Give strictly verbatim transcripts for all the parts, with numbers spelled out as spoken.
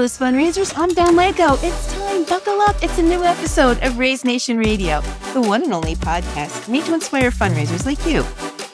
fearless fundraisers. I'm Dawn Lego. It's time. Buckle up. It's a new episode of Raise Nation Radio, the one and only podcast made to inspire fundraisers like you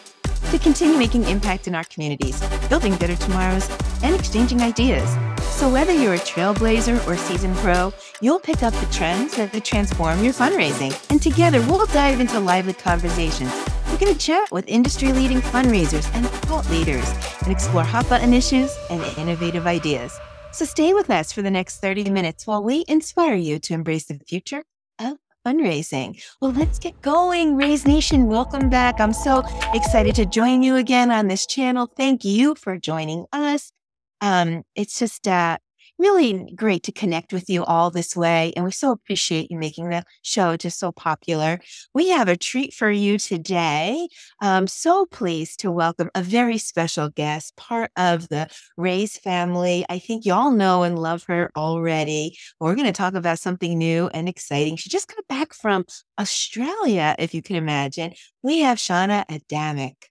to continue making impact in our communities, building better tomorrows, and exchanging ideas. So whether you're a trailblazer or seasoned pro, you'll pick up the trends that transform your fundraising. And together, we'll dive into lively conversations. We're going to chat with industry-leading fundraisers and thought leaders and explore hot-button issues and innovative ideas. So stay with us for the next thirty minutes while we inspire you to embrace the future of fundraising. Well, let's get going. Raise Nation, welcome back. I'm so excited to join you again on this channel. Thank you for joining us. Um, it's just uh, really great to connect with you all this way. And we so appreciate you making the show just so popular. We have a treat for you today. I'm so pleased to welcome a very special guest, part of the Raise family. I think y'all know and love her already. We're going to talk about something new and exciting. She just got back from Australia, if you can imagine. We have Shauna Adamic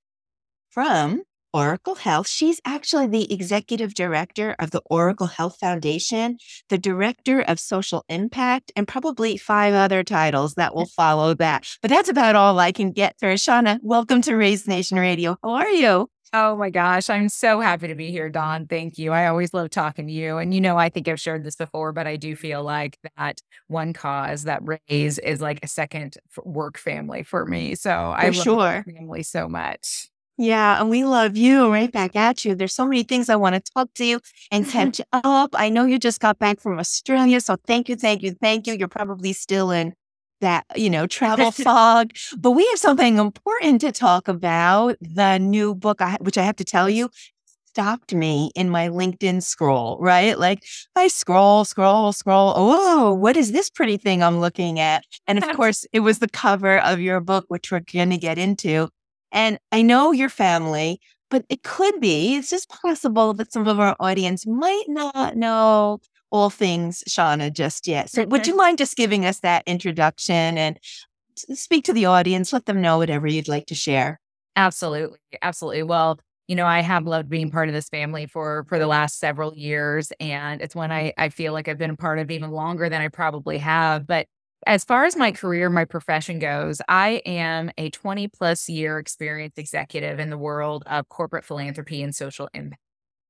from Oracle Health. She's actually the executive director of the Oracle Health Foundation, the director of social impact, and probably five other titles that will follow that. But that's about all I can get for Shauna. Welcome to Raise Nation Radio. How are you? Oh my gosh, I'm so happy to be here, Dawn. Thank you. I always love talking to you. And you know, I think I've shared this before, but I do feel like that one cause, that Raise, is like a second work family for me. So I For love sure. my family so much. Yeah, and we love you right back at you. There's so many things I want to talk to you and catch up. I know you just got back from Australia, so thank you, thank you, thank you. You're probably still in that, you know, travel fog, but we have something important to talk about. The new book, I, which I have to tell you, stopped me in my LinkedIn scroll, right? Like I scroll, scroll, scroll. Oh, what is this pretty thing I'm looking at? And of course, it was the cover of your book, which we're going to get into. And I know your family, but it could be, it's just possible that some of our audience might not know all things Shauna just yet. So would you mind just giving us that introduction and speak to the audience, let them know whatever you'd like to share? Absolutely. Absolutely. Well, you know, I have loved being part of this family for, for the last several years. And it's one I, I feel like I've been a part of even longer than I probably have. But as far as my career, my profession goes, I am a twenty plus year experienced executive in the world of corporate philanthropy and social impact.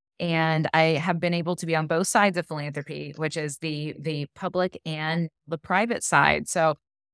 And I have been able to be on both sides of philanthropy, which is the the public and the private side. So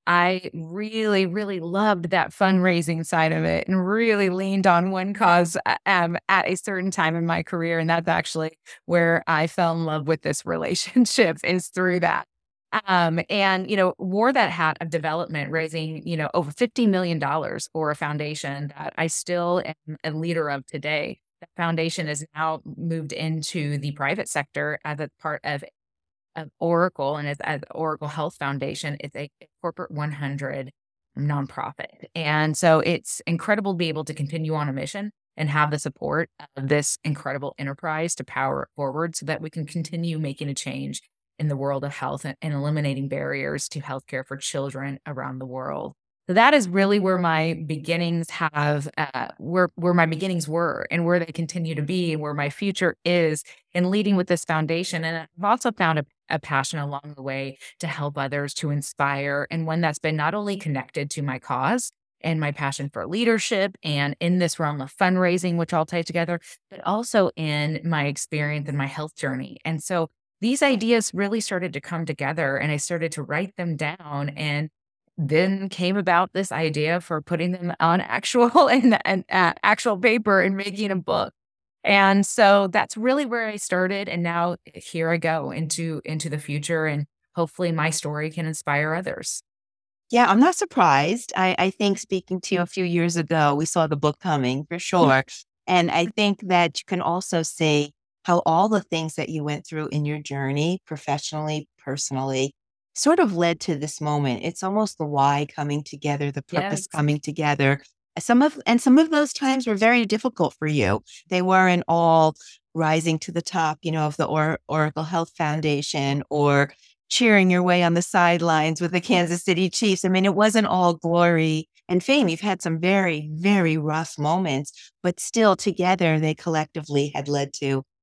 I really, really loved that fundraising side of it and really leaned on one cause um, at a certain time in my career. And that's actually where I fell in love with this relationship, is through that. Um, and, you know, wore that hat of development, raising, you know, over fifty million dollars for a foundation that I still am a leader of today. That foundation is now moved into the private sector as a part of, of Oracle, and as, as Oracle Health Foundation. It's a corporate one hundred nonprofit. And so it's incredible to be able to continue on a mission and have the support of this incredible enterprise to power it forward so that we can continue making a change in the world of health and, and eliminating barriers to healthcare for children around the world. So that is really where my beginnings have, uh, where where my beginnings were, and where they continue to be, and where my future is in leading with this foundation. And I've also found a, a passion along the way to help others, to inspire, and one that's been not only connected to my cause and my passion for leadership and in this realm of fundraising, which I'll tie together, but also in my experience and my health journey. And so these ideas really started to come together, and I started to write them down, and then came about this idea for putting them on actual and, and uh, actual paper and making a book. And so that's really where I started. And now here I go into, into the future, and hopefully my story can inspire others. Yeah, I'm not surprised. I, I think speaking to you a few years ago, we saw the book coming for sure. And I think that you can also see how all the things that you went through in your journey, professionally, personally, sort of led to this moment. It's almost the why coming together, the purpose Yes. coming together. Some of, and some of those times were very difficult for you. They weren't all rising to the top, you know, of the or- Oracle Health Foundation, or cheering your way on the sidelines with the Kansas City Chiefs. I mean, it wasn't all glory and fame. You've had some very, very rough moments, but still together, they collectively had led to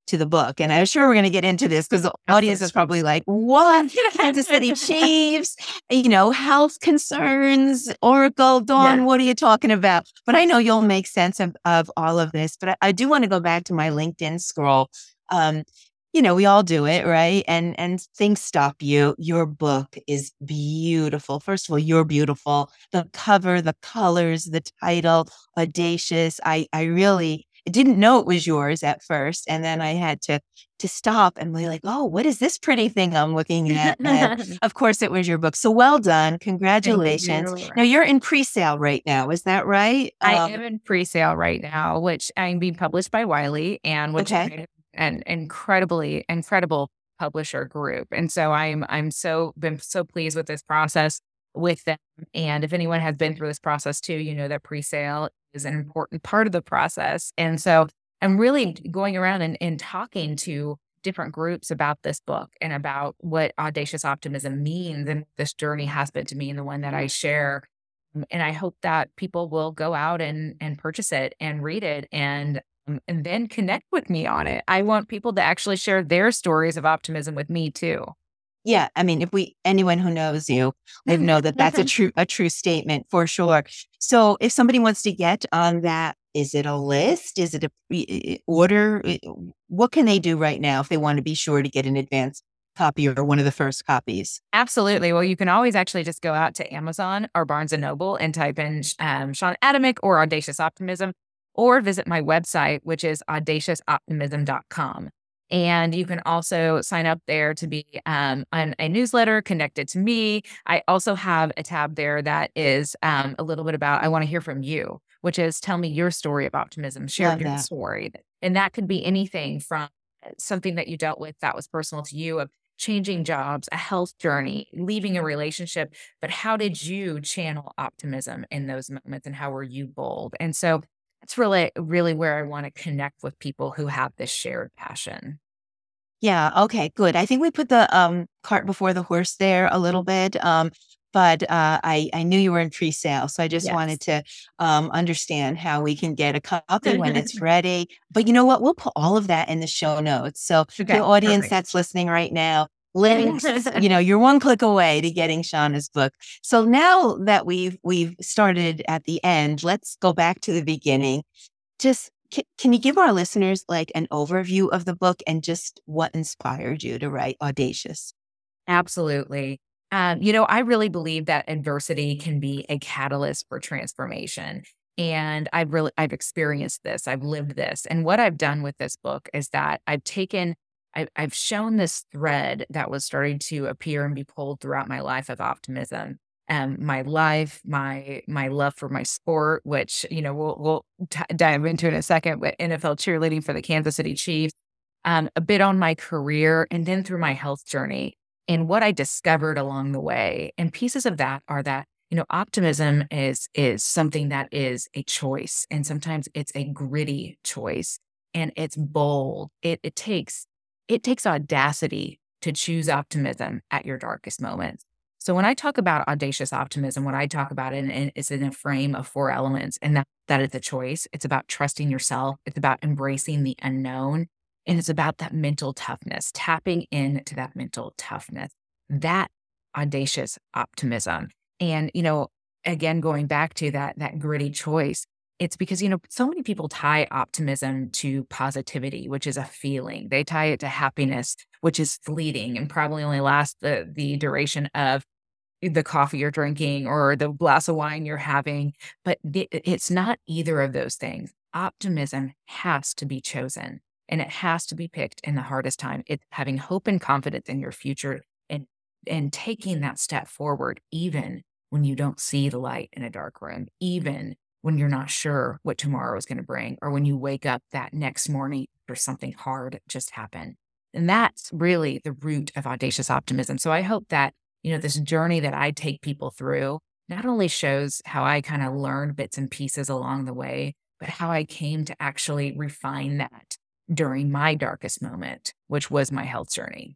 to the book. And I'm sure we're going to get into this because the audience is probably like, what? Kansas City Chiefs, you know, health concerns, Oracle, Dawn, Yes. what are you talking about? But I know you'll make sense of, of all of this. But I, I do want to go back to my LinkedIn scroll. Um, you know, we all do it, right? And and things stop you. Your book is beautiful. First of all, you're beautiful. The cover, the colors, the title, audacious. I I really I didn't know it was yours at first, and then I had to to stop and be like, oh, what is this pretty thing I'm looking at? And of course, it was your book. So well done, congratulations. Thank you. Now you're in pre-sale right now, is that right? I Um, am in pre-sale right now, which I'm being published by Wiley, and which okay. is an incredibly incredible publisher group. And so I'm I'm so been so pleased with this process with them. And if anyone has been through this process too, you know that pre-sale is an important part of the process. And so I'm really going around and, and talking to different groups about this book and about what audacious optimism means and this journey has been to me and the one that I share. Um, And I hope that people will go out and and purchase it and read it and um, and then connect with me on it. I want people to actually share their stories of optimism with me too. Yeah, I mean, if we anyone who knows you, they know that that's a true a true statement for sure. So, if somebody wants to get on that, is it a list? Is it a pre- order? I- What can they do right now if they want to be sure to get an advance copy or one of the first copies? Absolutely. Well, you can always actually just go out to Amazon or Barnes and Noble and type in um, Sean Adamick or Audacious Optimism, or visit my website, which is audacious optimism dot com. And you can also sign up there to be um, on a newsletter connected to me. I also have a tab there that is um, a little bit about, I want to hear from you, which is tell me your story of optimism, share Love your that. story. And that could be anything from something that you dealt with that was personal to you, of changing jobs, a health journey, leaving a relationship. But how did you channel optimism in those moments and how were you bold? And so that's really, really where I want to connect with people who have this shared passion. Yeah. Okay. Good. I think we put the um, cart before the horse there a little bit. Um, but uh, I I knew you were in pre-sale, so I just Yes. wanted to um, understand how we can get a copy when it's ready. But you know what? We'll put all of that in the show notes. So for the Okay, audience perfect. that's listening right now, links. You know, you're one click away to getting Shauna's book. So now that we've we've started at the end, let's go back to the beginning. Just can, can you give our listeners like an overview of the book and just what inspired you to write Audacious? Absolutely. Um, you know, I really believe that adversity can be a catalyst for transformation. And I've really, I've experienced this, I've lived this. And what I've done with this book is that I've taken, I, I've shown this thread that was starting to appear and be pulled throughout my life of optimism. Um, my life, my my love for my sport, which you know we'll we'll t- dive into in a second, but N F L cheerleading for the Kansas City Chiefs, um, a bit on my career, and then through my health journey and what I discovered along the way. And pieces of that are that, you know, optimism is is something that is a choice. And sometimes it's a gritty choice and it's bold. It it takes it takes audacity to choose optimism at your darkest moments. So when I talk about audacious optimism, what I talk about it in, is in a frame of four elements, and that, that is a choice. It's about trusting yourself. It's about embracing the unknown. And it's about that mental toughness, tapping into that mental toughness, that audacious optimism. And, you know, again, going back to that, that gritty choice, it's because, you know, so many people tie optimism to positivity, which is a feeling. They tie it to happiness, which is fleeting and probably only lasts the, the duration of the coffee you're drinking or the glass of wine you're having. But the, it's not either of those things. Optimism has to be chosen. And it has to be picked in the hardest time. It's having hope and confidence in your future and and taking that step forward, even when you don't see the light in a dark room, even when you're not sure what tomorrow is going to bring, or when you wake up that next morning or something hard just happened. And that's really the root of audacious optimism. So I hope that, you know, this journey that I take people through not only shows how I kind of learned bits and pieces along the way, but how I came to actually refine that during my darkest moment, which was my health journey.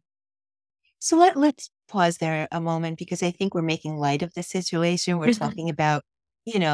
So let, let's pause there a moment because I think we're making light of the situation. We're talking about, you know,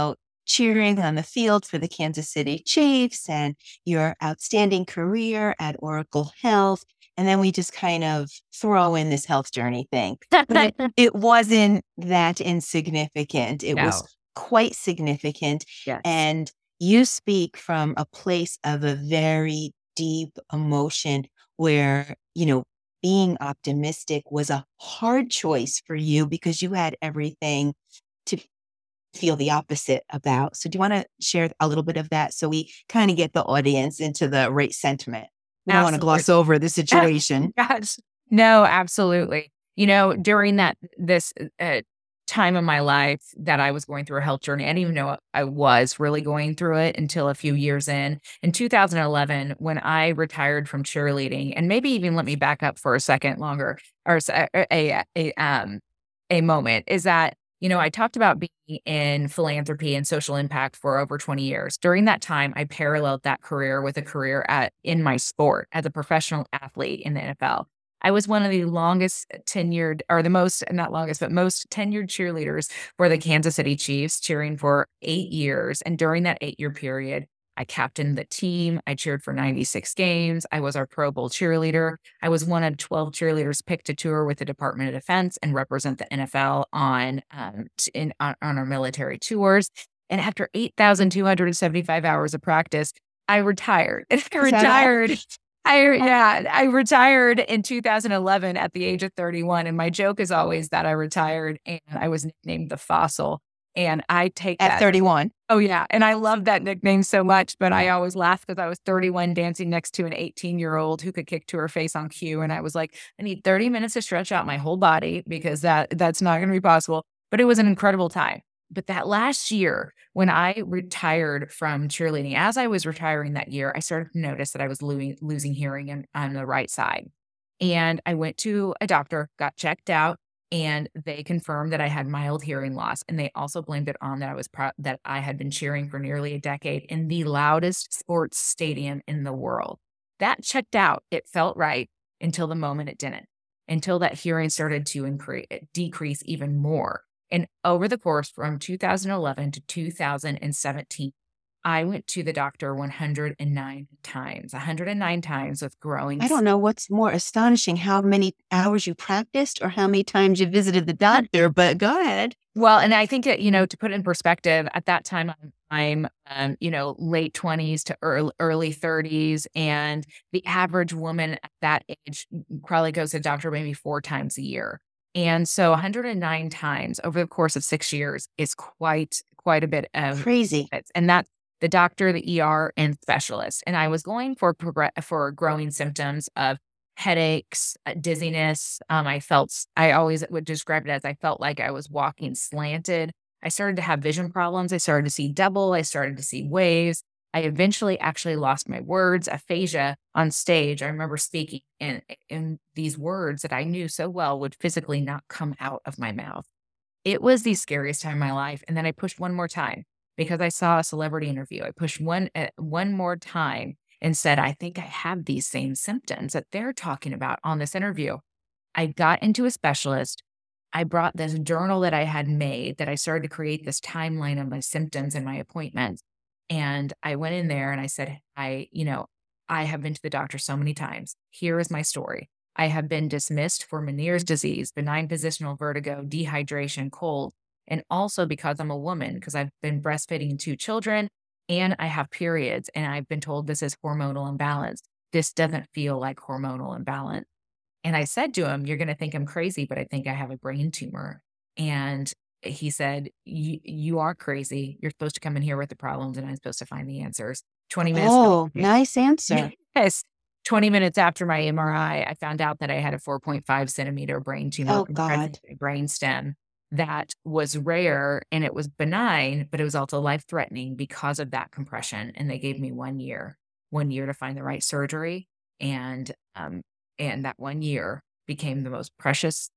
cheering on the field for the Kansas City Chiefs and your outstanding career at Oracle Health. And then we just kind of throw in this health journey thing. But it, it wasn't that insignificant. It No. was quite significant. Yes. And you speak from a place of a very deep emotion where, you know, being optimistic was a hard choice for you because you had everything to feel the opposite about. So do you want to share a little bit of that so we kind of get the audience into the right sentiment? We don't want to gloss over the situation. Gosh. No, absolutely. You know, during that, this uh, time of my life that I was going through a health journey, I didn't even know I was really going through it until a few years in. In two thousand eleven, when I retired from cheerleading, and maybe even let me back up for a second longer, or a, a, a, um, a moment, is that, you know, I talked about being in philanthropy and social impact for over twenty years. During that time, I paralleled that career with a career at in my sport as a professional athlete in the N F L. I was one of the longest tenured, or the most, not longest, but most tenured cheerleaders for the Kansas City Chiefs, cheering for eight years. And during that eight-year period, I captained the team. I cheered for ninety-six games. I was our Pro Bowl cheerleader. I was one of twelve cheerleaders picked to tour with the Department of Defense and represent the N F L on um, in, on, on our military tours. And after eight thousand two hundred seventy-five hours of practice, I retired. And I retired. I yeah, I retired in two thousand eleven at the age of thirty-one. And my joke is always that I retired and I was nicknamed the Fossil. And I take at that. thirty-one. Oh, yeah. And I love that nickname so much, but I always laugh because I was thirty-one dancing next to an eighteen-year-old who could kick to her face on cue. And I was like, I need thirty minutes to stretch out my whole body because that that's not going to be possible. But it was an incredible time. But that last year, when I retired from cheerleading, as I was retiring that year, I started to notice that I was losing, losing hearing in, on the right side. And I went to a doctor, got checked out, and they confirmed that I had mild hearing loss. And they also blamed it on that I was pro- that I had been cheering for nearly a decade in the loudest sports stadium in the world. That checked out. It felt right until the moment it didn't, until that hearing started to increase, decrease even more. And over the course from two thousand eleven to two thousand seventeen, I went to the doctor one hundred nine times, one hundred nine times with growing. I don't know what's more astonishing, how many hours you practiced or how many times you visited the doctor, but go ahead. Well, and I think that, you know, to put it in perspective, at that time, I'm, I'm um, you know, late twenties to early, early thirties. And the average woman at that age probably goes to the doctor maybe four times a year. And so one hundred nine times over the course of six years is quite, quite a bit of crazy. And that's the doctor, the E R, and specialist. And I was going for progress for growing symptoms of headaches, uh, dizziness. Um, I felt, I always would describe it as I felt like I was walking slanted. I started to have vision problems. I started to see double. I started to see waves. I eventually actually lost my words, aphasia on stage. I remember speaking and, and these words that I knew so well would physically not come out of my mouth. It was the scariest time of my life. And then I pushed one more time because I saw a celebrity interview. I pushed one, uh, one more time and said, I think I have these same symptoms that they're talking about on this interview. I got into a specialist. I brought this journal that I had made that I started to create this timeline of my symptoms and my appointments. And I went in there and I said, I, you know, I have been to the doctor so many times. Here is my story. I have been dismissed for Meniere's disease, benign positional vertigo, dehydration, cold, and also because I'm a woman, because I've been breastfeeding two children and I have periods and I've been told this is hormonal imbalance. This doesn't feel like hormonal imbalance. And I said to him, you're going to think I'm crazy, but I think I have a brain tumor. And he said, you are crazy. You're supposed to come in here with the problems and I'm supposed to find the answers. twenty minutes. Oh, nice answer. Yes. twenty minutes after my M R I, I found out that I had a four point five centimeter brain tumor. Oh, God. Brain stem that was rare and it was benign, but it was also life-threatening because of that compression. And they gave me one year, one year to find the right surgery. And, um, and that one year became the most precious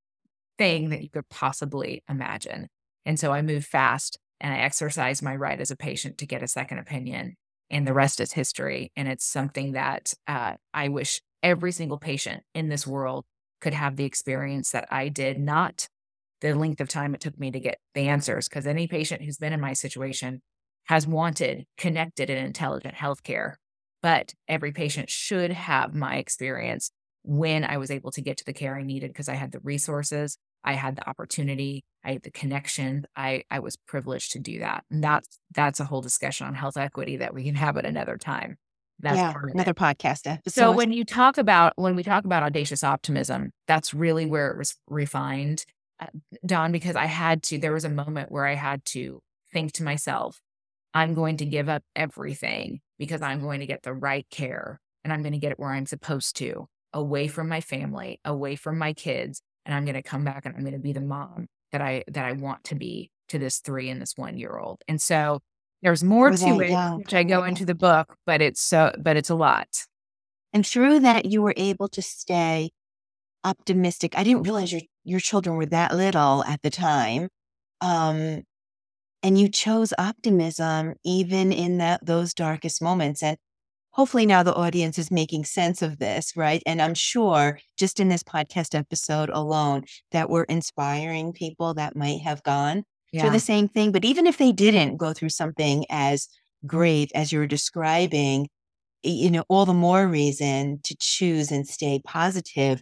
thing that you could possibly imagine. And so I moved fast and I exercised my right as a patient to get a second opinion. And the rest is history. And it's something that uh, I wish every single patient in this world could have the experience that I did, not the length of time it took me to get the answers. Because any patient who's been in my situation has wanted connected and intelligent healthcare. But every patient should have my experience when I was able to get to the care I needed because I had the resources, I had the opportunity, I had the connection. I, I was privileged to do that. And that's, that's a whole discussion on health equity that we can have at another time. That's Yeah, part of another it. podcast So episode. when you talk about, when we talk about audacious optimism, that's really where it was refined, uh, Dawn, because I had to, there was a moment where I had to think to myself, I'm going to give up everything because I'm going to get the right care and I'm going to get it where I'm supposed to, away from my family, away from my kids. And I'm going to come back and I'm going to be the mom that I, that I want to be to this three and this one year old. And so there's more We're to that it, young. which I go into the book, but it's so, but it's a lot. And through that, you were able to stay optimistic. I didn't realize your, your children were that little at the time. Um, and you chose optimism even in that those darkest moments. And hopefully now the audience is making sense of this, right? And I'm sure just in this podcast episode alone that we're inspiring people that might have gone through Yeah. the same thing. But even if they didn't go through something as grave as you're describing, you know, all the more reason to choose and stay positive.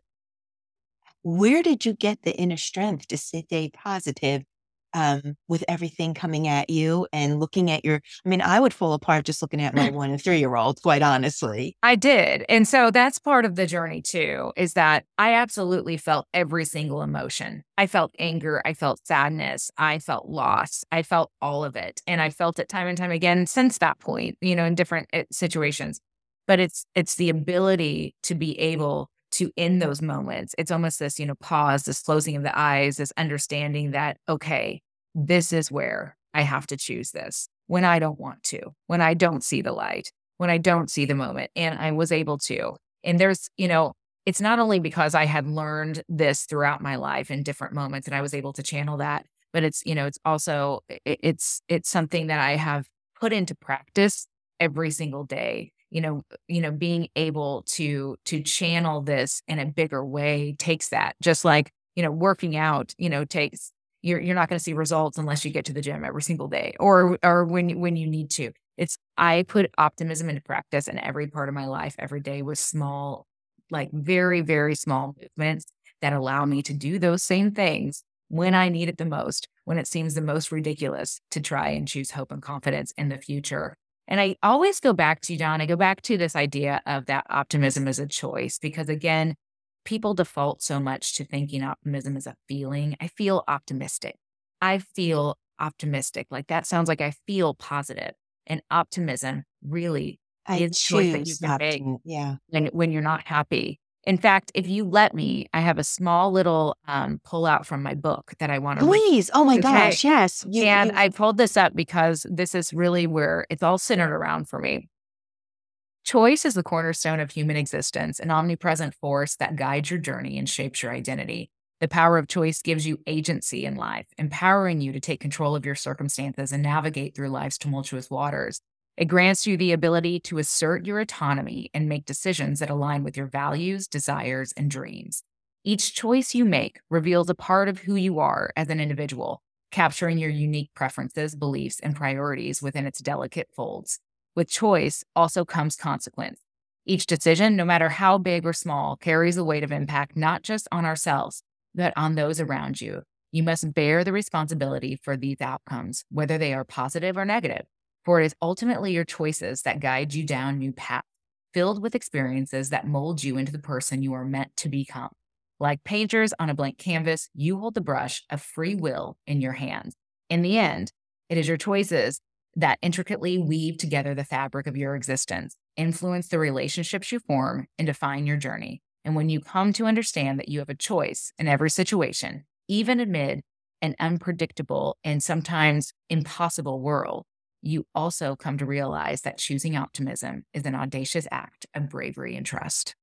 Where did you get the inner strength to stay positive um, with everything coming at you and looking at your, I mean, I would fall apart just looking at my one and three year old, quite honestly. I did. And so that's part of the journey too, is that I absolutely felt every single emotion. I felt anger. I felt sadness. I felt loss. I felt all of it. And I felt it time and time again since that point, you know, in different uh, situations. But it's, it's the ability to be able to, in those moments, it's almost this, you know, pause, this closing of the eyes, this understanding that, okay, this is where I have to choose this when I don't want to, when I don't see the light, when I don't see the moment. And I was able to. And there's, you know, it's not only because I had learned this throughout my life in different moments and I was able to channel that, but it's, you know, it's also, it, it's, it's something that I have put into practice every single day. You know, you know, being able to, to channel this in a bigger way takes that, just like, you know, working out, you know, takes, you're, you're not going to see results unless you get to the gym every single day or, or when, when you need to. It's, I put optimism into practice in every part of my life, every day with small, like very, very small movements that allow me to do those same things when I need it the most, when it seems the most ridiculous to try and choose hope and confidence in the future. And I always go back to, John, I go back to this idea of that optimism as a choice, because again, people default so much to thinking optimism is a feeling. I feel optimistic. I feel optimistic. Like that sounds like I feel positive. And optimism really I is a choice that you choose can make optimism. Yeah. when, when you're not happy. In fact, if you let me, I have a small little um, pull out from my book that I want to read. Please. Oh my Okay. gosh. Yes. You, And you, I pulled this up because this is really where it's all centered around for me. Choice is the cornerstone of human existence, an omnipresent force that guides your journey and shapes your identity. The power of choice gives you agency in life, empowering you to take control of your circumstances and navigate through life's tumultuous waters. It grants you the ability to assert your autonomy and make decisions that align with your values, desires, and dreams. Each choice you make reveals a part of who you are as an individual, capturing your unique preferences, beliefs, and priorities within its delicate folds. With choice also comes consequence. Each decision, no matter how big or small, carries a weight of impact not just on ourselves, but on those around you. You must bear the responsibility for these outcomes, whether they are positive or negative, for it is ultimately your choices that guide you down new paths, filled with experiences that mold you into the person you are meant to become. Like painters on a blank canvas, you hold the brush of free will in your hands. In the end, it is your choices that intricately weave together the fabric of your existence, influence the relationships you form, and define your journey. And when you come to understand that you have a choice in every situation, even amid an unpredictable and sometimes impossible world, you also come to realize that choosing optimism is an audacious act of bravery and trust.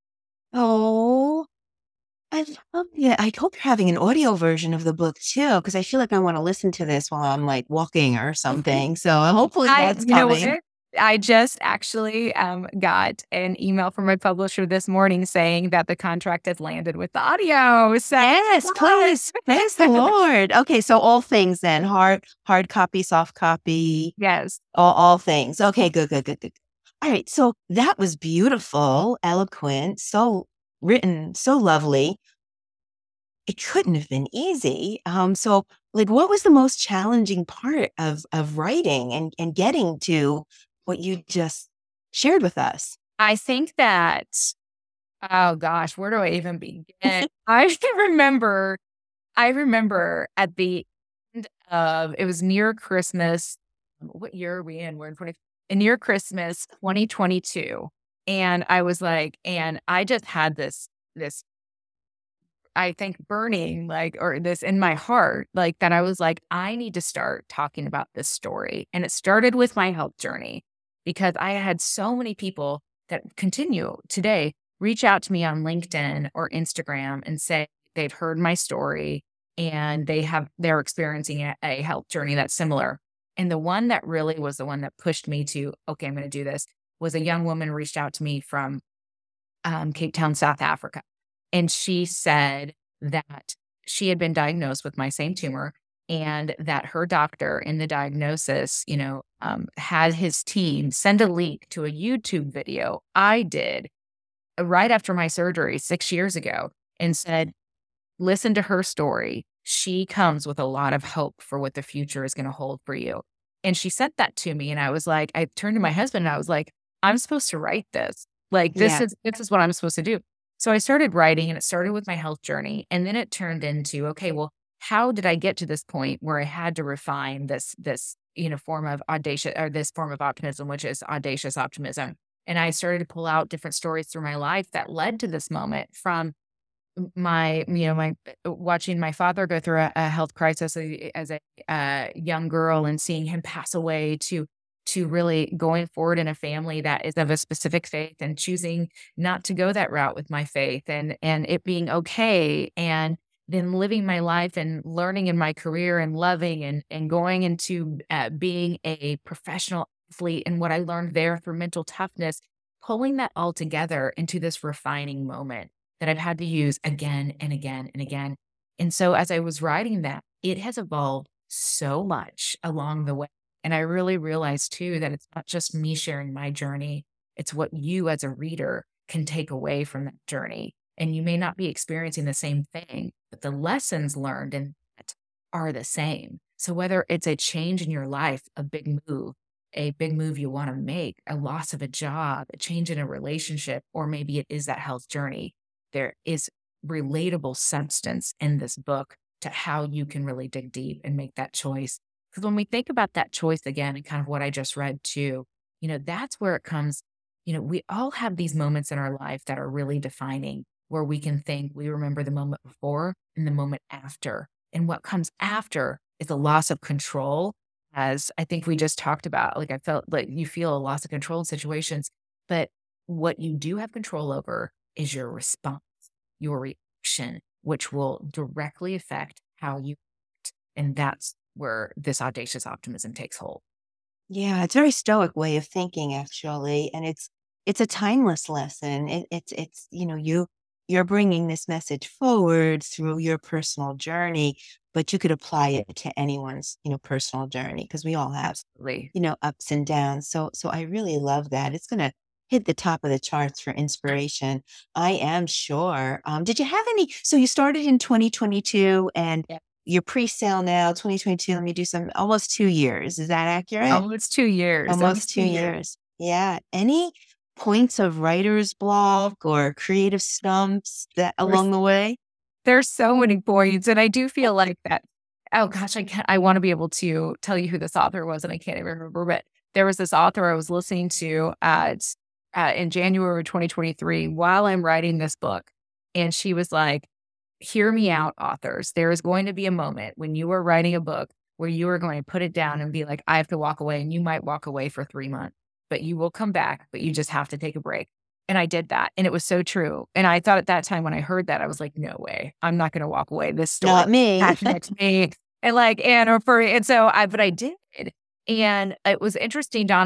oh, I love it. I hope you're having an audio version of the book too, because I feel like I want to listen to this while I'm like walking or something. So hopefully I, that's you know coming. what? I just actually um, got an email from my publisher this morning saying that the contract has landed with the audio. So Yes, please. Praise the Lord. Okay, so all things then, hard hard copy, soft copy, yes. all, all things. Okay, good, good, good, good. All right, so that was beautiful, eloquent, so written, so lovely. It couldn't have been easy. Um, so like what was the most challenging part of of writing and, and getting to what you just shared with us? I think that, oh gosh, where do I even begin? I remember, I remember at the end of, it was near Christmas. What year are we in? We're in twenty, near Christmas, twenty twenty-two. And I was like, and I just had this, this, I think burning like, or this in my heart, like that I was like, I need to start talking about this story. And it started with my health journey because I had so many people that continue today reach out to me on LinkedIn or Instagram and say they've heard my story and they have, they're experiencing a, a health journey that's similar. And the one that really was the one that pushed me to, okay, I'm going to do this was a young woman reached out to me from um, Cape Town, South Africa. And she said that she had been diagnosed with my same tumor and that her doctor in the diagnosis, you know, um, had his team send a link to a YouTube video I did right after my surgery six years ago and said, listen to her story. She comes with a lot of hope for what the future is going to hold for you. And she sent that to me. And I was like, I turned to my husband and I was like, I'm supposed to write this. Like, this Yeah. is, this is what I'm supposed to do. So I started writing and it started with my health journey. And then it turned into, okay, well, how did I get to this point where I had to refine this, this, you know, form of audacious or this form of optimism, which is audacious optimism. And I started to pull out different stories through my life that led to this moment from my, you know, my watching my father go through a, a health crisis a- as a uh, young girl and seeing him pass away to to really going forward in a family that is of a specific faith and choosing not to go that route with my faith and and it being okay and then living my life and learning in my career and loving and and going into uh, being a professional athlete and what I learned there through mental toughness, pulling that all together into this refining moment that I've had to use again and again and again. And so as I was writing that, it has evolved so much along the way. And I really realized too that it's not just me sharing my journey, it's what you as a reader can take away from that journey. And you may not be experiencing the same thing, but the lessons learned in that are the same. So whether it's a change in your life, a big move, a big move you want to make, a loss of a job, a change in a relationship, or maybe it is that health journey, there is relatable substance in this book to how you can really dig deep and make that choice. Because when we think about that choice again, and kind of what I just read too, you know, that's where it comes. You know, we all have these moments in our life that are really defining where we can think we remember the moment before and the moment after. And what comes after is a loss of control. As I think we just talked about, like I felt like you feel a loss of control in situations, but what you do have control over is your response, your reaction, which will directly affect how you act. And that's where this audacious optimism takes hold. Yeah, it's a very stoic way of thinking, actually, and it's it's a timeless lesson. It, it's it's you know you you're bringing this message forward through your personal journey, but you could apply it to anyone's you know personal journey because we all have Absolutely. you know ups and downs. So so I really love that. It's gonna hit the top of the charts for inspiration. I am sure. Um, did you have any? So you started in twenty twenty-two and Yeah. your pre-sale now, twenty twenty-two. Let me do some almost two years. Is that accurate? Almost two years. Almost two years. Yeah. Any points of writer's block or creative stumps that There's, along the way? there's so many points. And I do feel like that. Oh gosh, I can't, I want to be able to tell you who this author was and I can't even remember, but there was this author I was listening to uh, uh, in January twenty twenty-three while I'm writing this book. And she was like, hear me out, authors. There is going to be a moment when you are writing a book where you are going to put it down and be like, I have to walk away. And you might walk away for three months, but you will come back, but you just have to take a break. And I did that. And it was so true. And I thought at that time when I heard that, I was like, no way, I'm not going to walk away. This story Not me. passionate to me. And like, and or for, and so I, but I did. And it was interesting, Don, is that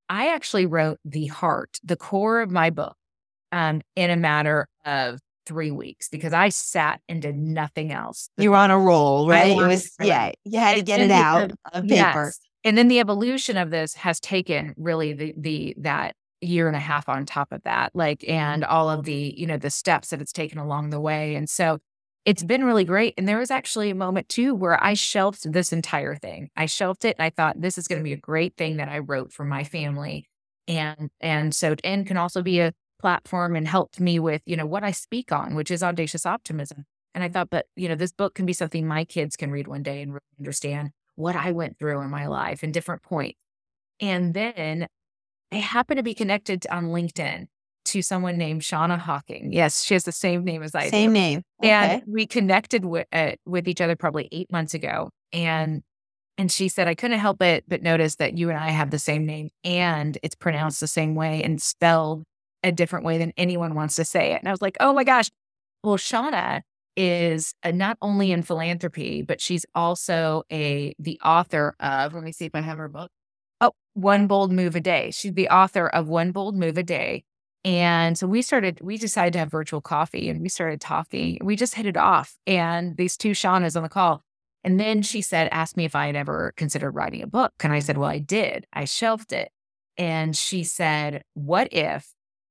I actually wrote the heart, the core of my book, um, in a matter of three weeks because I sat and did nothing else. You were on a roll, I right? It wanted was, to yeah, write. you had to And get then it the out ev on paper. yes. And then the evolution of this has taken really the the that year and a half on top of that, like, and all of the, you know, the steps that it's taken along the way. And so it's been really great. And there was actually a moment too where I shelved this entire thing. I shelved it and I thought this is going to be a great thing that I wrote for my family. And and so and can also be a platform and helped me with, you know, what I speak on, which is audacious optimism. And I thought, but you know, this book can be something my kids can read one day and really understand what I went through in my life and different points. And then I happen to be connected on LinkedIn to someone named Shauna Hawking. Yes, she has the same name as I do. Same name. And Okay. we connected with uh, with each other probably eight months ago. And and she said, I couldn't help but but notice that you and I have the same name and it's pronounced the same way and spelled a different way than anyone wants to say it. And I was like, oh my gosh. Well, Shauna is uh, not only in philanthropy, but she's also a the author of, let me see if I have her book. Oh, One Bold Move a Day. She's the author of One Bold Move a Day. And so we started, we decided to have virtual coffee and we started talking. We just hit it off. And these two Shaunas on the call. And then she said, asked me if I had ever considered writing a book. And I said, well, I did. I shelved it. And she said, what if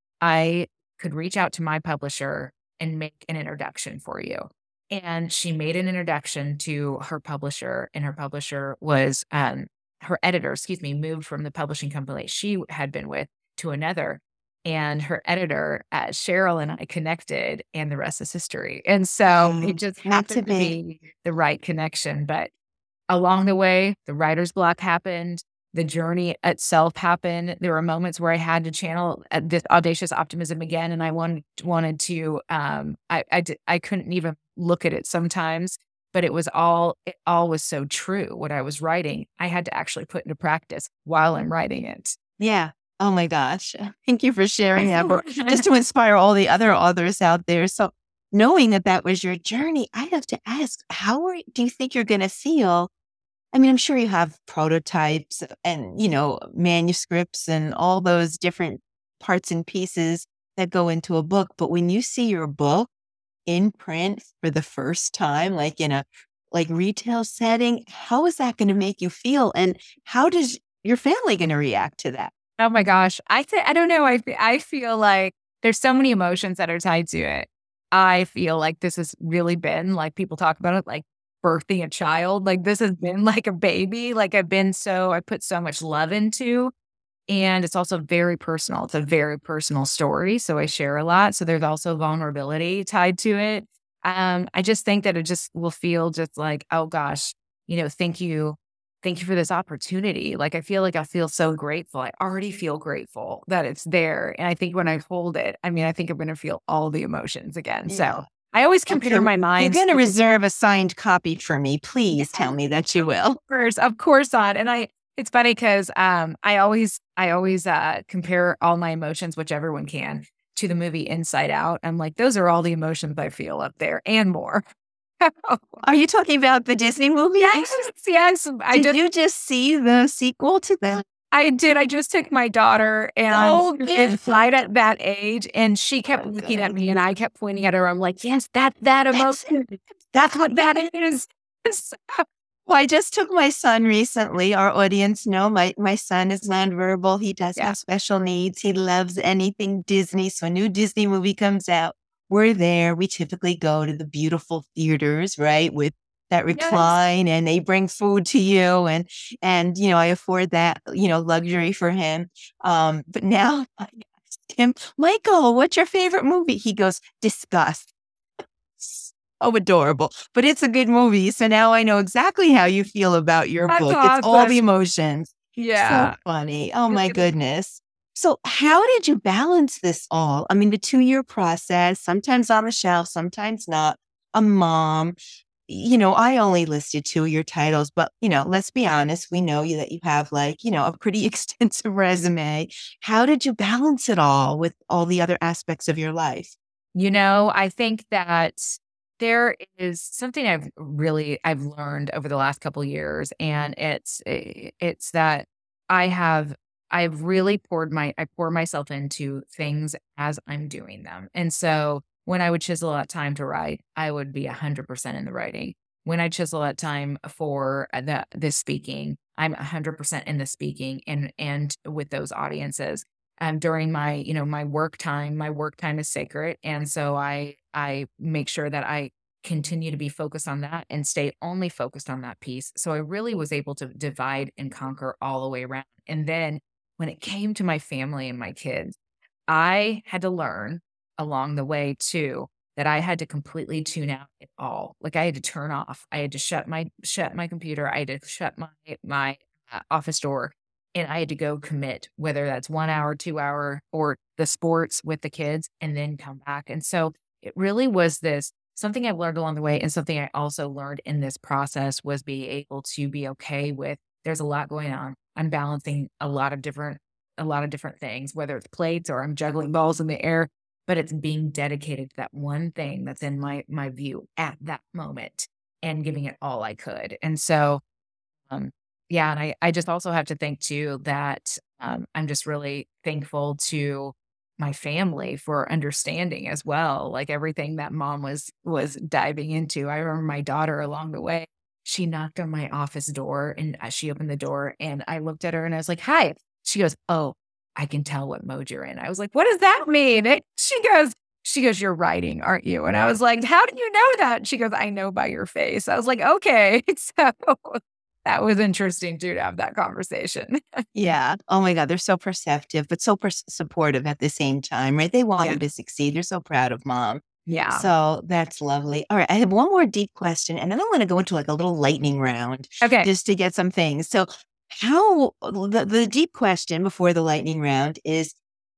I could reach out to my publisher and make an introduction for you? And she made an introduction to her publisher, and her publisher was um, her editor, excuse me, moved from the publishing company she had been with to another. And her editor, uh, Cheryl, and I connected, and the rest is history. And so Wow. it just Meant to happened to be. be the right connection. But along the way, the writer's block happened. The journey itself happened. There were moments where I had to channel uh, this audacious optimism again, and I wanted wanted to. Um, I I, di- I couldn't even look at it sometimes, but it was all it all was so true. What I was writing, I had to actually put into practice while I'm writing it. Yeah. Oh my gosh. Thank you for sharing that, for, just to inspire all the other authors out there. So, knowing that that was your journey, I have to ask, how are, do you think you're going to feel? I mean, I'm sure you have prototypes and, you know, manuscripts and all those different parts and pieces that go into a book. But when you see your book in print for the first time, like in a like retail setting, how is that going to make you feel? And how does your family going to react to that? Oh my gosh. I th- I don't know. I, fe- I feel like there's so many emotions that are tied to it. I feel like this has really been, like people talk about it, like birthing a child. Like this has been like a baby. Like I've been so, I put so much love into, and it's also very personal. It's a very personal story. So I share a lot. So there's also vulnerability tied to it. Um, I just think that it just will feel just like, oh gosh, you know, thank you. Thank you for this opportunity. Like, I feel like I feel so grateful. I already feel grateful that it's there. And I think when I hold it, I mean, I think I'm going to feel all the emotions again. Yeah. So I always compare Okay, my you're mind. going to reserve a signed copy for me. Please tell me that you will. Of course, of course not. And I, it's funny because um, I always, I always uh, compare all my emotions, which everyone can, to the movie Inside Out. I'm like, those are all the emotions I feel up there and more. Are you talking about the Disney movie? Yes, yes. I Did just, you just see the sequel to that? I did. I just took my daughter, and Oh, it's right at that age, and she kept Oh, looking at good. me, and I kept pointing at her. I'm like, yes, that that That's emotion. That's what that is. Well, I just took my son recently. Our audience know my, my son is nonverbal. He does Yeah. have special needs. He loves anything Disney. So a new Disney movie comes out, we're there. We typically go to the beautiful theaters, right? With that Yes. recline, and they bring food to you, and, and, you know, I afford that, you know, luxury for him. Um, but now I asked him, Michael, what's your favorite movie? He goes, Disgust. Oh, adorable. But it's a good movie. So now I know exactly how you feel about your That's book. It's all the awesome. emotions. Yeah. So funny. Oh my goodness. So how did you balance this all? I mean, the two-year process, sometimes on the shelf, sometimes not. A mom. You know, I only listed two of your titles, but, you know, let's be honest. We know you that you have, like, you know, a pretty extensive resume. How did you balance it all with all the other aspects of your life? You know, I think that there is something I've really I've learned over the last couple years, and it's eh, it's that I have I've really poured my, I pour myself into things as I'm doing them. And so when I would chisel out time to write, I would be a hundred percent in the writing. When I chisel out time for the, the speaking, I'm a hundred percent in the speaking and, and with those audiences. Um, during my, you know, my work time, my work time is sacred. And so I, I make sure that I continue to be focused on that and stay only focused on that piece. So I really was able to divide and conquer all the way around. And then when it came to my family and my kids, I had to learn along the way too that I had to completely tune out it all. Like I had to turn off. I had to shut my shut my computer. I had to shut my my uh, office door, and I had to go commit, whether that's one hour, two hour, or the sports with the kids, and then come back. And so it really was this something I've learned along the way, and something I also learned in this process was being able to be okay with. There's a lot going on. I'm balancing a lot of different a lot of different things, whether it's plates or I'm juggling balls in the air, but it's being dedicated to that one thing that's in my my view at that moment and giving it all I could. And so, um, yeah, and I, I just also have to think too that um, I'm just really thankful to my family for understanding as well, like everything that mom was was diving into. I remember my daughter along the way. She knocked on my office door and uh, she opened the door and I looked at her and I was like, "Hi." She goes, "Oh, I can tell what mode you're in." I was like, "What does that mean?" And she goes, she goes, "You're writing, aren't you?" And I was like, "How do you know that?" She goes, "I know by your face." I was like, "Okay." So that was interesting too to have that conversation. Yeah. Oh my God. They're so perceptive, but so pers- supportive at the same time, right? They want Yeah. you to succeed. They're so proud of mom. Yeah. So that's lovely. All right. I have one more deep question, and then I want to go into like a little lightning round Okay. just to get some things. So, how the, the deep question before the lightning round is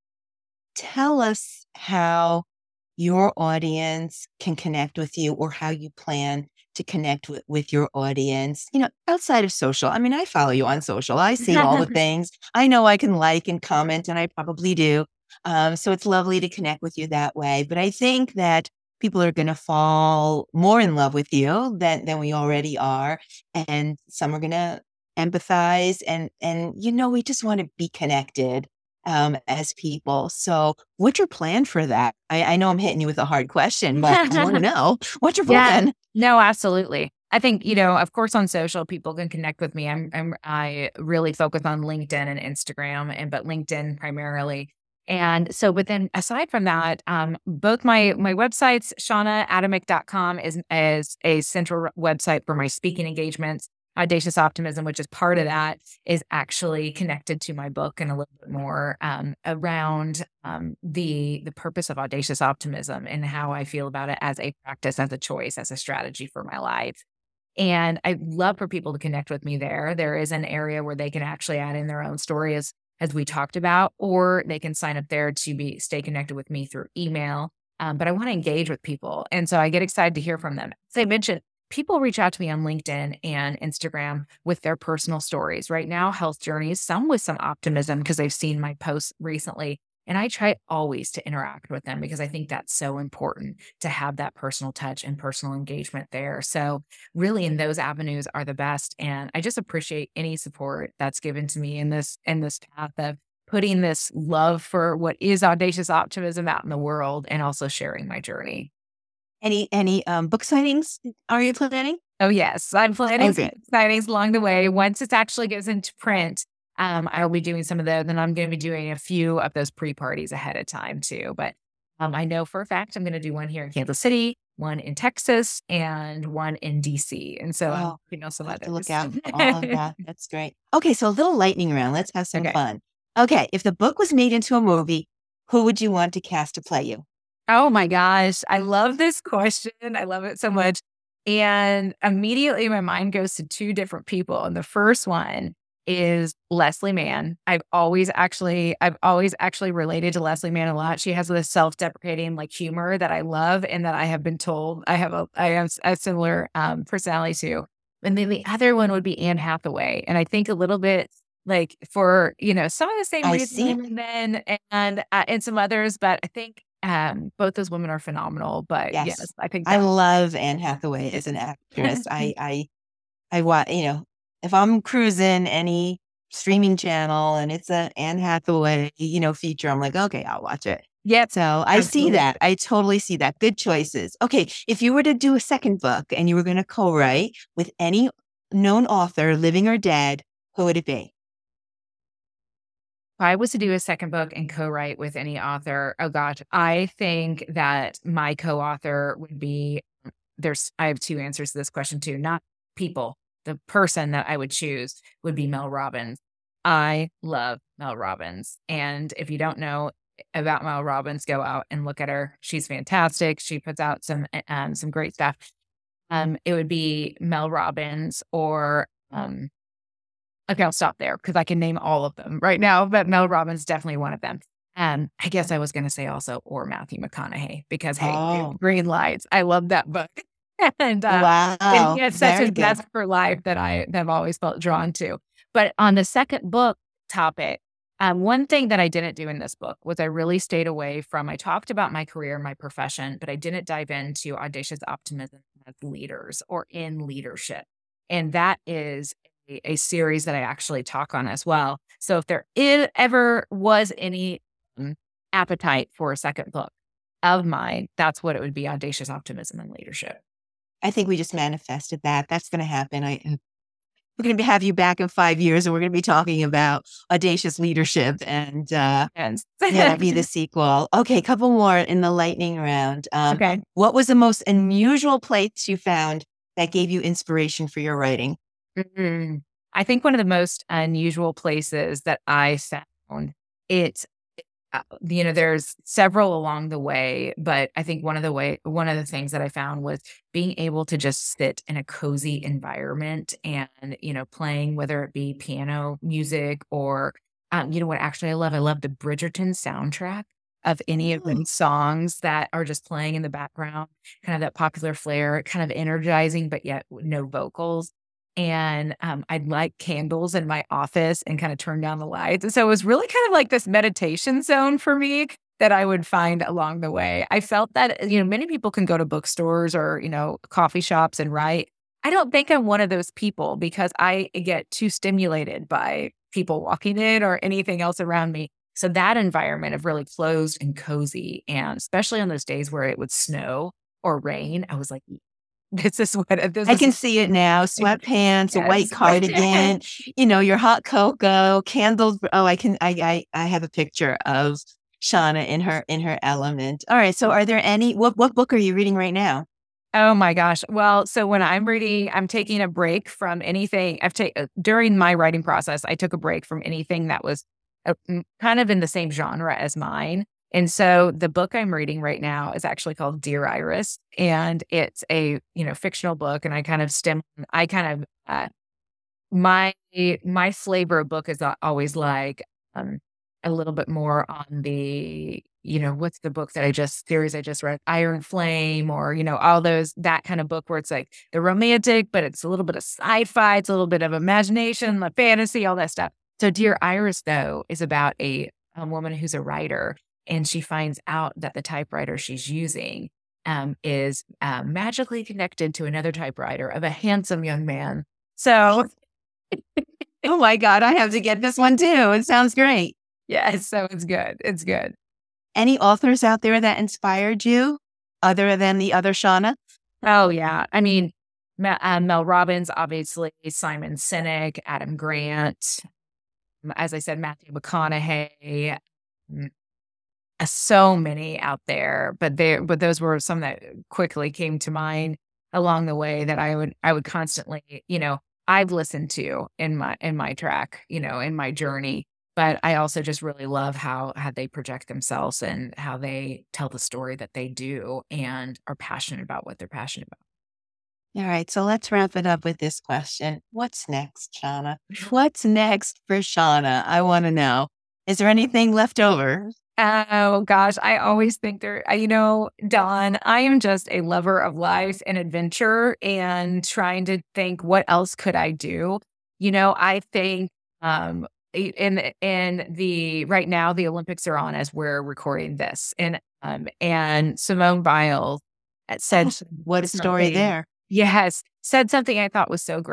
tell us how your audience can connect with you or how you plan to connect with, with your audience, you know, outside of social. I mean, I follow you on social. I see all the things. I know I can like and comment, and I probably do. Um, so it's lovely to connect with you that way. But I think that people are going to fall more in love with you than, than we already are. And some are going to empathize. And, and, you know, we just want to be connected um, as people. So what's your plan for that? I, I know I'm hitting you with a hard question, but I want to know what's your Yeah. plan? No, absolutely. I think, you know, of course on social people can connect with me. I'm, I'm I really focus on LinkedIn and Instagram and but LinkedIn primarily. And so but then aside from that, um, both my my websites, shauna adamick dot com is is a central website for my speaking engagements. Audacious Optimism, which is part of that, is actually connected to my book and a little bit more um, around um, the the purpose of audacious optimism and how I feel about it as a practice, as a choice, as a strategy for my life. And I love for people to connect with me there. There is an area where they can actually add in their own story as, as we talked about, or they can sign up there to be stay connected with me through email. Um, but I want to engage with people. And so I get excited to hear from them. As I mentioned, people reach out to me on LinkedIn and Instagram with their personal stories. Right now, health journeys, some with some optimism because they've seen my posts recently. And I try always to interact with them because I think that's so important to have that personal touch and personal engagement there. So really in those avenues are the best. And I just appreciate any support that's given to me in this, in this path of putting this love for what is audacious optimism out in the world and also sharing my journey. Any any um, book signings are you planning? Oh, yes. I'm planning Okay. signings along the way. Once it actually goes into print, um, I'll be doing some of those, and I'm going to be doing a few of those pre-parties ahead of time too. But um, I know for a fact I'm going to do one here in Kansas City, one in Texas, and one in D C. And so I'm, Oh, you know, some I'll have to others. look out for all of that. That's great. Okay, so a little lightning round. Let's have some Okay. fun. Okay, if the book was made into a movie, who would you want to cast to play you? Oh my gosh. I love this question. I love it so much. And immediately my mind goes to two different people. And the first one is Leslie Mann. I've always actually, I've always actually related to Leslie Mann a lot. She has this self-deprecating like humor that I love and that I have been told I have a, I have a similar um, personality to. And then the other one would be Anne Hathaway. And I think a little bit like for, you know, some of the same I see. reasons then and, uh, and some others, but I think um, both those women are phenomenal. But Yes. yes, I think I that love Anne Hathaway as an actress. I, I, I want, you know, if I'm cruising any streaming channel and it's a Anne Hathaway, you know, feature, I'm like, okay, I'll watch it. Yep. So I see Absolutely. that. I totally see that. Good choices. Okay. If you were to do a second book and you were going to co-write with any known author, living or dead, who would it be? If I was to do a second book and co-write with any author, oh gosh, I think that my co-author would be, there's, I have two answers to this question too, not people. The person that I would choose would be Mel Robbins. I love Mel Robbins. And if you don't know about Mel Robbins, go out and look at her. She's fantastic. She puts out some, um, some great stuff. Um, it would be Mel Robbins or, um, okay, I'll stop there because I can name all of them right now, but Mel Robbins is definitely one of them. Um, I guess I was going to say also, or Matthew McConaughey, because hey, Oh, Green Lights, I love that book. and uh, and wow. he has such Very a good. zest for life that I have always felt drawn to. But on the second book topic, um, one thing that I didn't do in this book was I really stayed away from, I talked about my career, my profession, but I didn't dive into audacious optimism as leaders or in leadership. And that is a, a series that I actually talk on as well. So if there is, ever was any um, appetite for a second book of mine, that's what it would be: audacious optimism and leadership. I think we just manifested that. That's going to happen. I, we're going to have you back in five years and we're going to be talking about audacious leadership and, uh, And yeah, that'd be the sequel. Okay. A couple more in the lightning round. Um, okay. What was the most unusual place you found that gave you inspiration for your writing? Mm-hmm. I think one of the most unusual places that I found it, uh, you know, there's several along the way, but I think one of the way, one of the things that I found was being able to just sit in a cozy environment and, you know, playing, whether it be piano music or, um, you know what, actually I love, I love the Bridgerton soundtrack of any of Hmm. the songs that are just playing in the background, kind of that popular flair, kind of energizing, but yet no vocals. And um, I'd light candles in my office and kind of turn down the lights. And so it was really kind of like this meditation zone for me that I would find along the way. I felt that, you know, many people can go to bookstores or, you know, coffee shops and write. I don't think I'm one of those people because I get too stimulated by people walking in or anything else around me. So that environment of really closed and cozy, and especially on those days where it would snow or rain, I was like, this is what this I is. can see it now. Sweatpants, a white Yes. cardigan, you know, your hot cocoa, candles. Oh, I can, I, I, I have a picture of Shauna in her, in her element. All right. So are there any, what, what book are you reading right now? Oh my gosh. Well, so when I'm reading, I'm taking a break from anything. I've taken during my writing process, I took a break from anything that was uh, m- kind of in the same genre as mine. And so the book I'm reading right now is actually called Dear Iris, and it's a, you know, fictional book. And I kind of stem, I kind of, uh, my, my flavor of book is a- always like, um, a little bit more on the, you know, what's the book that I just, series I just read, Iron Flame, or, you know, all those, that kind of book where it's like the romantic, but it's a little bit of sci-fi, it's a little bit of imagination, like fantasy, all that stuff. So Dear Iris, though, is about a, a woman who's a writer, and she finds out that the typewriter she's using um, is uh, magically connected to another typewriter of a handsome young man. So, Oh my God, I have to get this one too. It sounds great. yeah, so it's good. It's good. Any authors out there that inspired you other than the other Shauna? Oh, yeah. I mean, Mel, uh, Mel Robbins, obviously, Simon Sinek, Adam Grant, m- as I said, Matthew McConaughey, mm, uh, so many out there. But there, but those were some that quickly came to mind along the way that I would, I would constantly, you know, I've listened to in my in my track, you know, in my journey. But I also just really love how how they project themselves and how they tell the story that they do and are passionate about what they're passionate about. All right, so let's wrap it up with this question. What's next, Shauna? What's next for Shauna? I want to know. Is there anything left over? Oh gosh, I always think there, I- you know, Dawn, I am just a lover of life and adventure and trying to think what else could I do? You know, I think um i- in in the right now the Olympics are on as we're recording this. And um and Simone Biles uh, said What a story something. there. Yes, said something I thought was so great.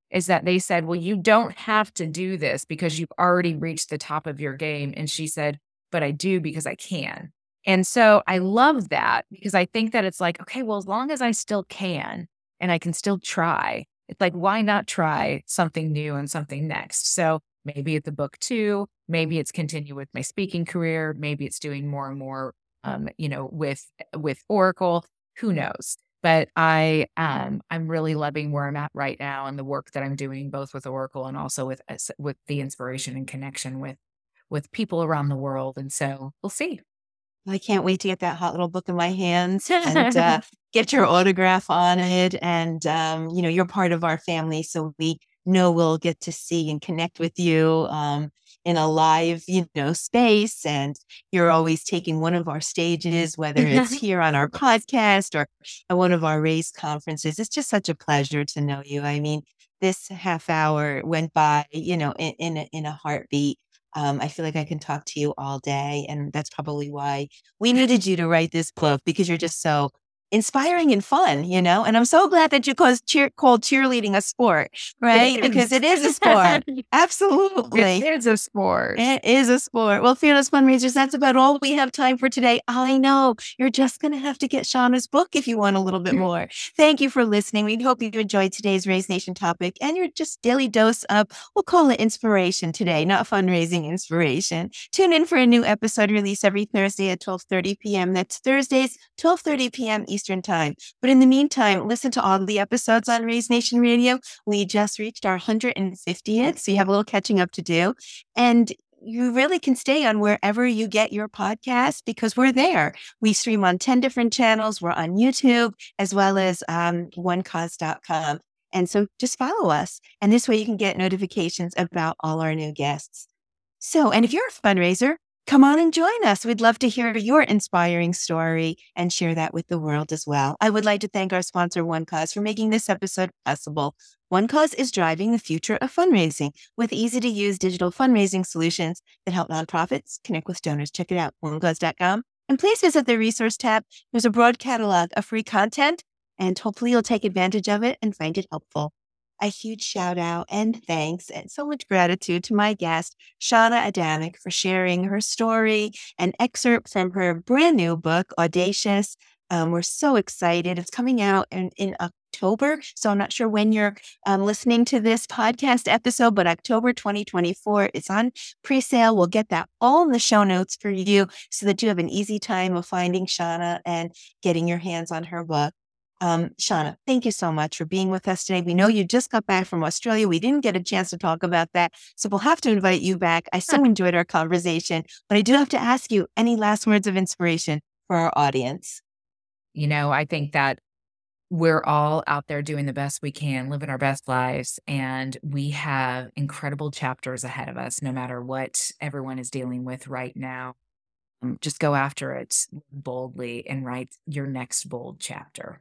is that they said, well, you don't have to do this because you've already reached the top of your game. And she said, but I do because I can. And so I love that because I think that it's like, okay, well, as long as I still can and I can still try, it's like, why not try something new and something next? So maybe it's a book too, maybe it's continue with my speaking career, maybe it's doing more and more, um, you know, with, with Oracle, who knows? But I, um, I'm really loving where I'm at right now and the work that I'm doing, both with Oracle and also with, with the inspiration and connection with, with people around the world. And so we'll see. I can't wait to get that hot little book in my hands and uh, get your autograph on it. And, um, you know, you're part of our family, so we know we'll get to see and connect with you um, in a live, you know, space. And you're always taking one of our stages, whether it's here on our podcast or at one of our race conferences. It's just such a pleasure to know you. I mean, this half hour went by, you know, in, in, a, in a heartbeat. Um, I feel like I can talk to you all day, and that's probably why we needed you to write this book, because you're just so inspiring and fun, you know? And I'm so glad that you called, cheer, called cheerleading a sport, right? Because it is a sport. Absolutely. It is a sport. It is a sport. Well, Fearless Fundraisers, that's about all we have time for today. I know you're just going to have to get Shauna's book if you want a little bit more. Thank you for listening. We hope you enjoyed today's Raise Nation topic and your just daily dose of, we'll call it inspiration today, not fundraising inspiration. Tune in for a new episode released every Thursday at twelve thirty p.m. That's Thursdays, twelve thirty p.m. Eastern Time. But in the meantime, listen to all the episodes on Raise Nation Radio. We just reached our one hundred fiftieth, so you have a little catching up to do. And you really can stay on wherever you get your podcast because we're there. We stream on ten different channels. We're on YouTube as well as um, one cause dot com. And so just follow us. And this way you can get notifications about all our new guests. So, and if you're a fundraiser, come on and join us. We'd love to hear your inspiring story and share that with the world as well. I would like to thank our sponsor, One Cause, for making this episode possible. One Cause is driving the future of fundraising with easy-to-use digital fundraising solutions that help nonprofits connect with donors. Check it out, one cause dot com. And please visit the resource tab. There's a broad catalog of free content, and hopefully you'll take advantage of it and find it helpful. A huge shout out and thanks and so much gratitude to my guest, Shauna Adamic, for sharing her story and excerpt from her brand new book, Audacious. Um, we're so excited. It's coming out in, in October. So I'm not sure when you're um, listening to this podcast episode, but October twenty twenty-four is on pre-sale. We'll get that all in the show notes for you so that you have an easy time of finding Shauna and getting your hands on her book. Um, Shauna, thank you so much for being with us today. We know you just got back from Australia. We didn't get a chance to talk about that, so we'll have to invite you back. I so enjoyed our conversation, but I do have to ask you, any last words of inspiration for our audience? You know, I think that we're all out there doing the best we can, living our best lives, and we have incredible chapters ahead of us, no matter what everyone is dealing with right now. Um, just go after it boldly and write your next bold chapter.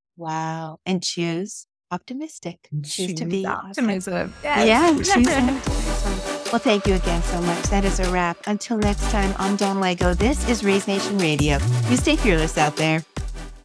Wow. And choose optimistic. Choose, choose to be optimism. Yes. Yeah. Choose optimism. Well, thank you again so much. That is a wrap. Until next time, I'm Dawn Lego. This is Raise Nation Radio. You stay fearless out there.